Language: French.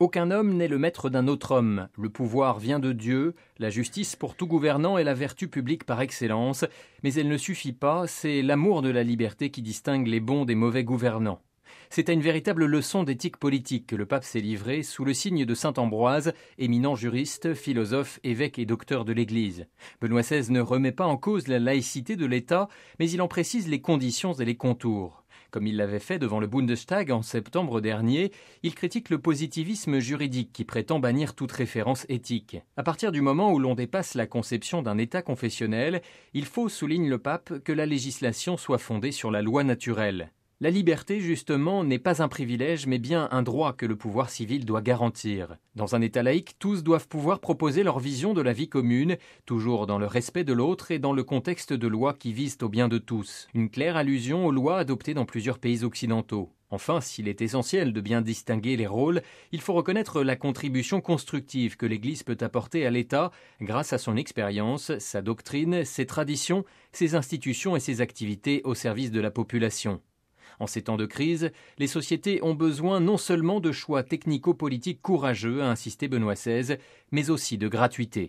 Aucun homme n'est le maître d'un autre homme. Le pouvoir vient de Dieu, la justice pour tout gouvernant est la vertu publique par excellence, mais elle ne suffit pas, c'est l'amour de la liberté qui distingue les bons des mauvais gouvernants. C'est à une véritable leçon d'éthique politique que le pape s'est livré sous le signe de saint Ambroise, éminent juriste, philosophe, évêque et docteur de l'Église. Benoît XVI ne remet pas en cause la laïcité de l'État, mais il en précise les conditions et les contours. Comme il l'avait fait devant le Bundestag en septembre dernier, il critique le positivisme juridique qui prétend bannir toute référence éthique. À partir du moment où l'on dépasse la conception d'un État confessionnel, il faut, souligne le pape, que la législation soit fondée sur la loi naturelle. La liberté, justement, n'est pas un privilège, mais bien un droit que le pouvoir civil doit garantir. Dans un État laïque, tous doivent pouvoir proposer leur vision de la vie commune, toujours dans le respect de l'autre et dans le contexte de lois qui visent au bien de tous. Une claire allusion aux lois adoptées dans plusieurs pays occidentaux. Enfin, s'il est essentiel de bien distinguer les rôles, il faut reconnaître la contribution constructive que l'Église peut apporter à l'État grâce à son expérience, sa doctrine, ses traditions, ses institutions et ses activités au service de la population. En ces temps de crise, les sociétés ont besoin non seulement de choix technico-politiques courageux, a insisté Benoît XVI, mais aussi de gratuité.